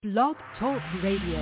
Blog Talk Radio.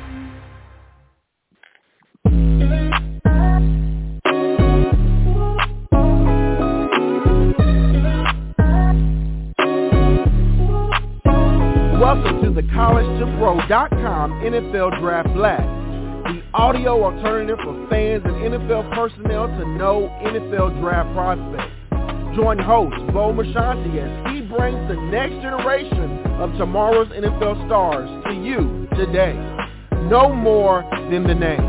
Welcome to the CollegeToPro.com NFL Draft Blast, the audio alternative for fans and NFL personnel to know NFL draft prospects. Join host Bo Marchionte as he brings the next generation of tomorrow's NFL stars to you today. No more than the name.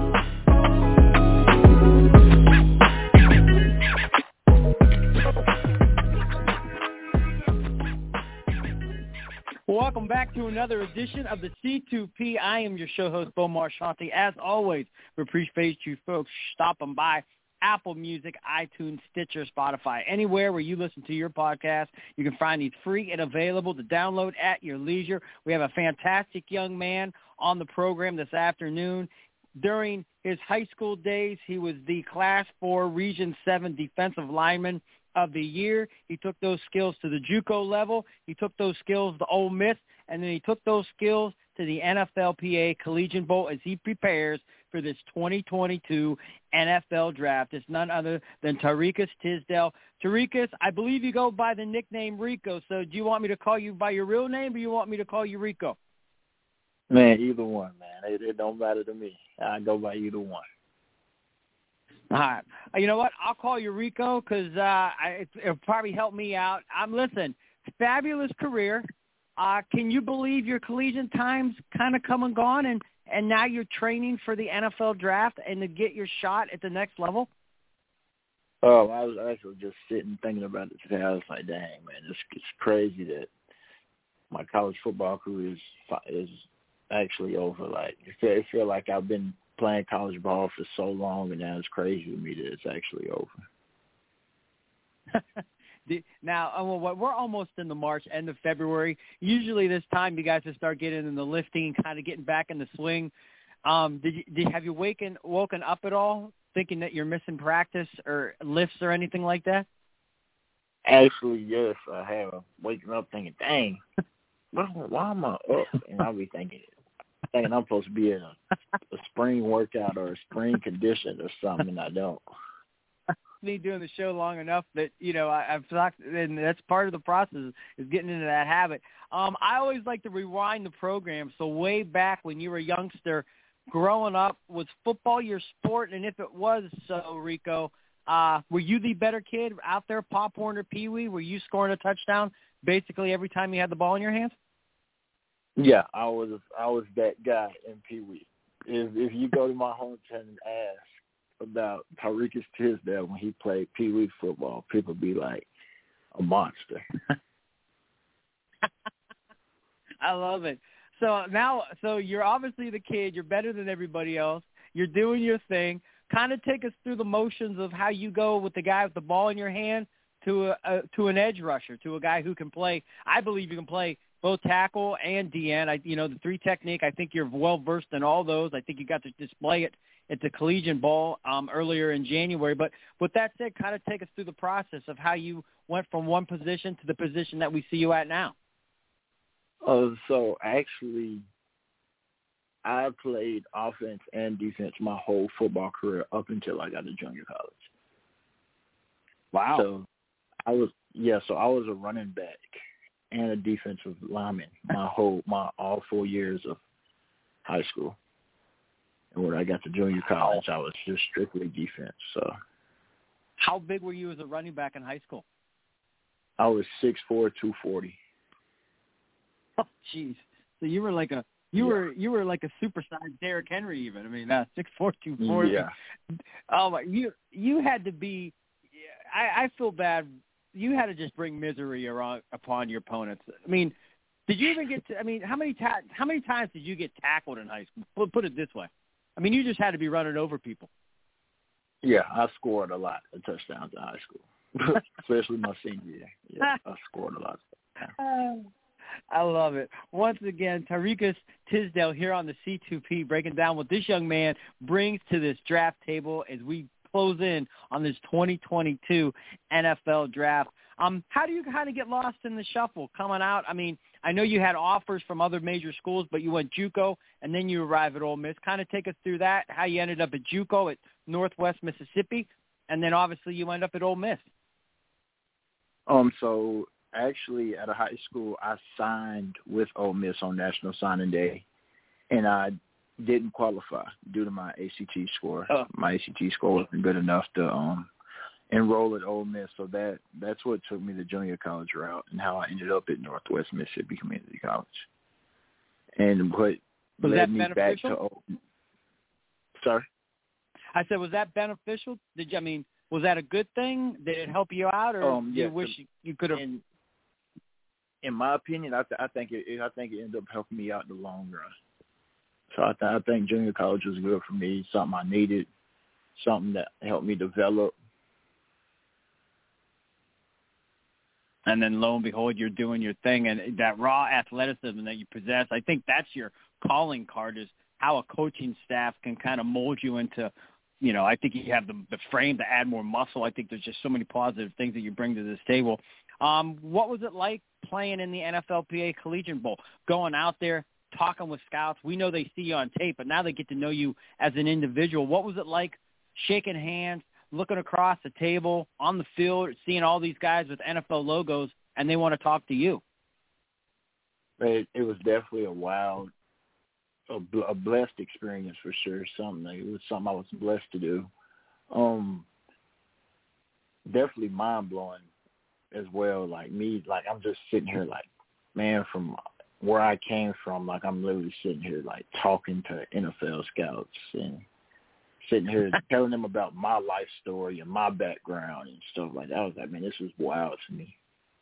Welcome back to another edition of the C2P. I am your show host, Bo Marchionte. As always, we appreciate you folks stopping by Apple Music, iTunes, Stitcher, Spotify, anywhere where you listen to your podcast. You can find these free and available to download at your leisure. We have a fantastic young man on the program this afternoon. During his high school days, he was the Class 4 Region 7 Defensive Lineman of the year. He took those skills to the JUCO level. He took those skills to Ole Miss, and then he took those skills to the NFLPA Collegiate Bowl as he prepares for this 2022 NFL Draft. It's none other than Tarikus Tisdale. Tarikus, I believe you go by the nickname Rico, so do you want me to call you by your real name or you want me to call you Rico? Man, either one, man. It don't matter to me. I go by either one. All right. You know what? I'll call you Rico because it'll probably help me out. Listen, fabulous career. Can you believe your collegiate time's kind of come and gone, and now you're training for the NFL Draft and to get your shot at the next level? Oh, I was actually just sitting thinking about it today. I was like, dang, man, it's crazy that my college football career is actually over. Like, it feel like I've been playing college ball for so long, and now it's crazy to me that it's actually over. Now, we're almost in the March, end of February. Usually this time you guys will start getting in the lifting and kind of getting back in the swing. Have you woken up at all thinking that you're missing practice or lifts or anything like that? Actually, yes, I have. Waking up thinking, dang, why am I up? And I'll be thinking I'm supposed to be in a spring workout or a spring condition or something, and I don't. Me doing the show long enough that, I've talked, and that's part of the process is getting into that habit. I always like to rewind the program. So way back when you were a youngster, growing up, was football your sport? And if it was so, Rico, were you the better kid out there, Pop Warner, Pee Wee? Were you scoring a touchdown basically every time you had the ball in your hands? Yeah, I was that guy in Pee Wee. If you go to my hometown and ask about Tarikus Tisdale when he played Pee Wee football, people be like, a monster. I love it. So you're obviously the kid. You're better than everybody else. You're doing your thing. Kind of take us through the motions of how you go with the guy with the ball in your hand to an edge rusher, to a guy who can play. I believe you can play both tackle and DN. The three technique, I think you're well-versed in all those. I think you got to display it at the Collegiate Bowl earlier in January. But with that said, kind of take us through the process of how you went from one position to the position that we see you at now. So actually, I played offense and defense my whole football career up until I got to junior college. Wow. So I was a running back and a defensive lineman all 4 years of high school. And when I got to junior college, I was just strictly defense. So, how big were you as a running back in high school? I was 6'4", 240. Oh, jeez. So you were like a supersized Derrick Henry, even. I mean, 6'4", 240. Yeah. Oh my! You had to be. I feel bad. You had to just bring misery upon your opponents. I mean, did you even get to? I mean, how many times did you get tackled in high school? Put it this way. I mean, you just had to be running over people. Yeah, I scored a lot of touchdowns in high school, especially my senior year. Yeah, I scored a lot. I love it. Once again, Tarikus Tisdale here on the C2P, breaking down what this young man brings to this draft table as we close in on this 2022 NFL Draft. How do you kind of get lost in the shuffle coming out? I mean, I know you had offers from other major schools, but you went JUCO, and then you arrive at Ole Miss. Kind of take us through that, how you ended up at JUCO at Northwest Mississippi, and then obviously you end up at Ole Miss. So actually at a high school, I signed with Ole Miss on National Signing Day, and I didn't qualify due to my ACT score. My ACT score wasn't good enough to enroll at Ole Miss, so that's what took me the junior college route and how I ended up at Northwest Mississippi Community College. And what led me back to Ole Miss. Sorry? I said, was that beneficial? Was that a good thing? Did it help you out, or do you wish you could have? In my opinion, I think it ended up helping me out in the long run. So I think junior college was good for me, something I needed, something that helped me develop. And then lo and behold, you're doing your thing, and that raw athleticism that you possess, I think that's your calling card, is how a coaching staff can kind of mold you into, I think you have the frame to add more muscle. I think there's just so many positive things that you bring to this table. What was it like playing in the NFLPA Collegiate Bowl, going out there, talking with scouts? We know they see you on tape, but now they get to know you as an individual. What was it like shaking hands, looking across the table, on the field, seeing all these guys with NFL logos, and they want to talk to you? It was definitely a blessed experience for sure. It was something I was blessed to do. Definitely mind-blowing as well. I'm just sitting here man, from where I came from, I'm literally sitting here talking to NFL scouts and sitting here telling them about my life story and my background and stuff like that. I was like, man, this was wild to me.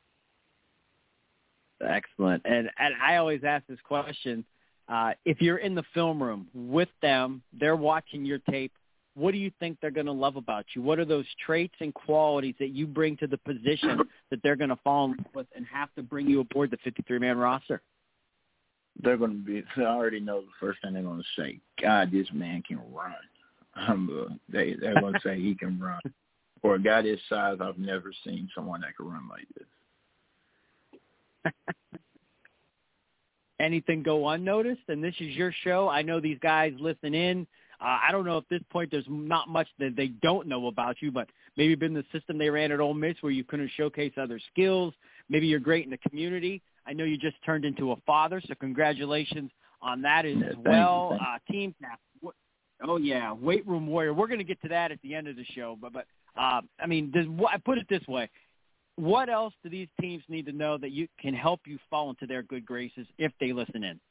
Excellent. And I always ask this question. If you're in the film room with them, they're watching your tape, what do you think they're going to love about you? What are those traits and qualities that you bring to the position that they're going to fall in love with and have to bring you aboard the 53-man roster? They're going to be – I already know the first thing they're going to say, God, this man can run. They're going to say he can run. For a guy this size, I've never seen someone that can run like this. Anything go unnoticed? And this is your show. I know these guys listen in. I don't know if at this point there's not much that they don't know about you, but maybe been the system they ran at Ole Miss where you couldn't showcase other skills. Maybe you're great in the community. I know you just turned into a father, so congratulations on that as well. Team captain. Oh, yeah, weight room warrior. We're going to get to that at the end of the show. But I put it this way. What else do these teams need to know that you can help you fall into their good graces if they listen in?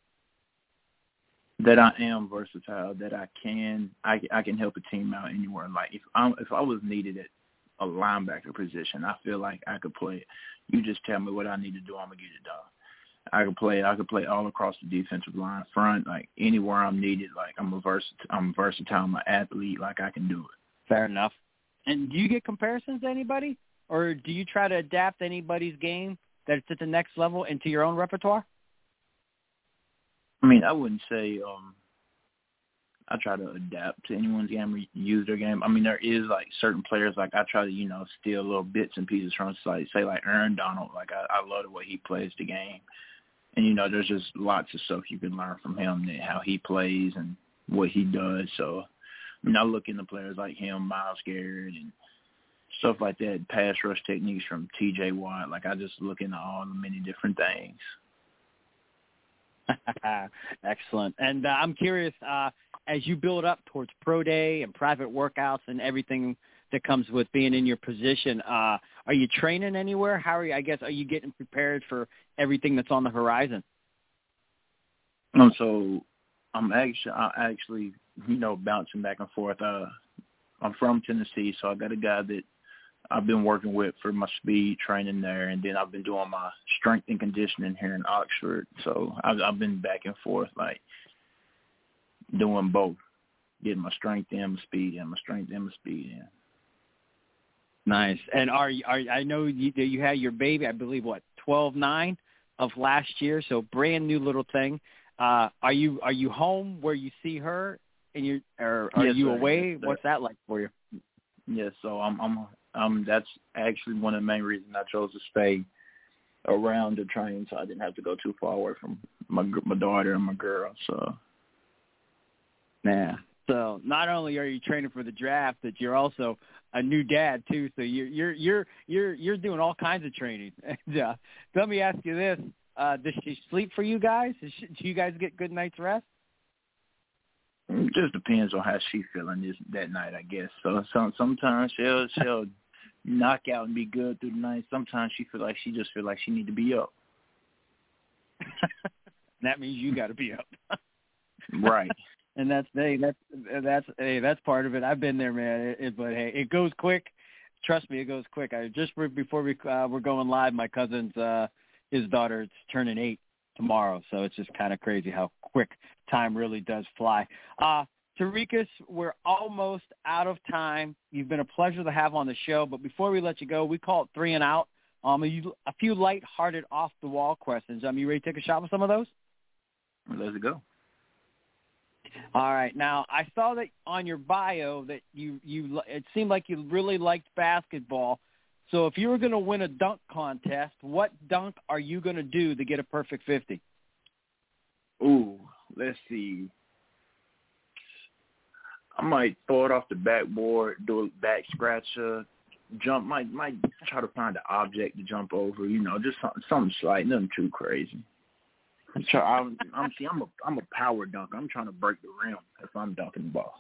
That I am versatile, that I can help a team out anywhere. If I was needed at a linebacker position, I feel like I could play. You just tell me what I need to do, I'm gonna get it done. I could play all across the defensive line, front, anywhere I'm needed. I'm versatile. I'm an athlete. I can do it. Fair enough. And do you get comparisons to anybody, or do you try to adapt anybody's game that's at the next level into your own repertoire? I wouldn't say I try to adapt to anyone's game or use their game. There is certain players I try to steal little bits and pieces from, say Aaron Donald. I love the way he plays the game, and there's just lots of stuff you can learn from him, how he plays and what he does. So I look into players like him, Myles Garrett, and stuff like that. Pass rush techniques from T.J. Watt. I just look into all the many different things. Excellent. And I'm curious, as you build up towards pro day and private workouts and everything that comes with being in your position, are you training anywhere? How are you? Are you getting prepared for everything that's on the horizon? So I'm actually bouncing back and forth. I'm from Tennessee, so I got a guy that I've been working with for my speed training there, and then I've been doing my strength and conditioning here in Oxford. So I've been back and forth, doing both, getting my strength and my speed in, Nice. And I know you had your baby, I believe, 12-9 of last year, so brand new little thing. Are you home where you see her, and are you away? What's that like for you? Yes, so I'm That's actually one of the main reasons I chose to stay around the train, so I didn't have to go too far away from my daughter and my girl. So, yeah. So not only are you training for the draft, but you're also a new dad too. So you're doing all kinds of training. And, let me ask you this: does she sleep for you guys? Do you guys get good night's rest? it just depends on how she's feeling that night, I guess. So sometimes she'll knock out and be good through the night. Sometimes she just feel like she need to be up. That means you got to be up. Right. And that's part of it. I've been there, man. But hey, it goes quick. Trust me, it goes quick. Just before we're going live, my cousin's his daughter is turning 8 tomorrow, so it's just kind of crazy how quick time really does fly. Tariqus, we're almost out of time. You've been a pleasure to have on the show, but before we let you go, we call it 3 and Out. A few light-hearted, off-the-wall questions. You ready to take a shot with some of those? Let's go. All right. Now, I saw that on your bio that it seemed like you really liked basketball. So if you were going to win a dunk contest, what dunk are you going to do to get a perfect 50? Ooh, let's see. I might throw it off the backboard, do a back scratcher, jump. Might try to find an object to jump over. Just something slight, nothing too crazy. I'm a power dunker. I'm trying to break the rim if I'm dunking the ball.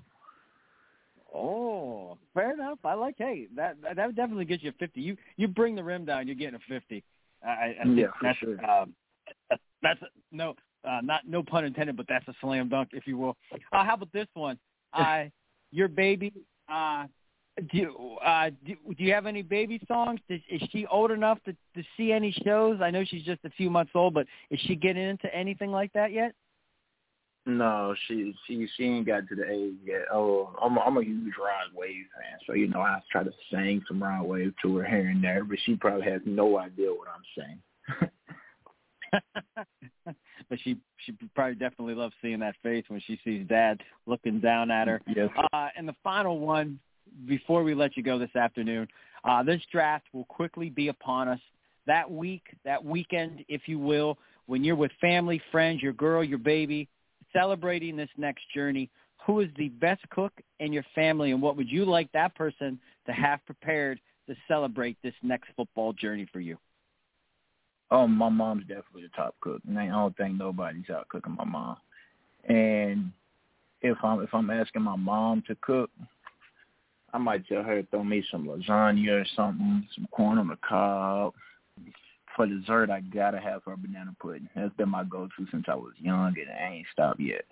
Oh, fair enough. I like. Hey, that would definitely get you a 50. You bring the rim down, you're getting a 50. I think for sure. That's no pun intended, but that's a slam dunk, if you will. How about this one? Your baby. Do you have any baby songs? Is she old enough to see any shows? I know she's just a few months old, but is she getting into anything like that yet? No, she ain't got to the age yet. Oh, I'm a huge Rod Wave fan, so I try to sing some Rod Wave to her here and there, but she probably has no idea what I'm saying. But she probably definitely loves seeing that face when she sees Dad looking down at her. Yes. And the final one, before we let you go this afternoon, this draft will quickly be upon us. That weekend, if you will, when you're with family, friends, your girl, your baby, celebrating this next journey, who is the best cook in your family, and what would you like that person to have prepared to celebrate this next football journey for you? Oh, my mom's definitely the top cook. And I don't think nobody's out cooking my mom. And if I'm asking my mom to cook, I might tell her to throw me some lasagna or something, some corn on the cob. For dessert, I gotta have her banana pudding. That's been my go-to since I was young, and I ain't stopped yet.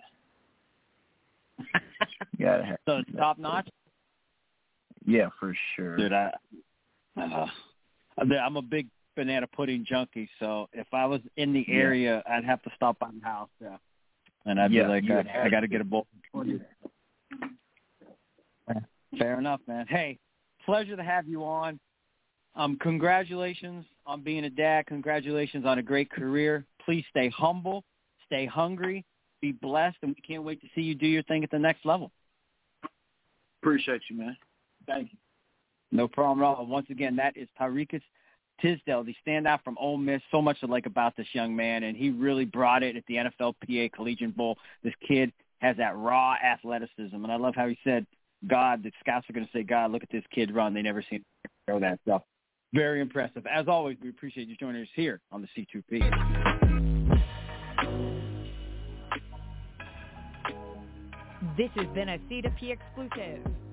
Gotta have. So it's top notch. Yeah, for sure. Dude, I'm a big banana pudding junkie, so if I was in the area, I'd have to stop by the house. Yeah, and I'd be like, I got to get a bowl. Fair enough, man. Hey, pleasure to have you on. Congratulations on being a dad. Congratulations on a great career. Please stay humble, stay hungry, be blessed, and we can't wait to see you do your thing at the next level. Appreciate you, man. Thank you. No problem at all. Once again, that is Tariqus Tisdale, the standout from Ole Miss. So much to like about this young man, and he really brought it at the NFLPA Collegiate Bowl. This kid has that raw athleticism, and I love how he said, the scouts are going to say, God, look at this kid run. They never seen him throw that stuff. Very impressive. As always, we appreciate you joining us here on the C2P. This has been a C2P exclusive.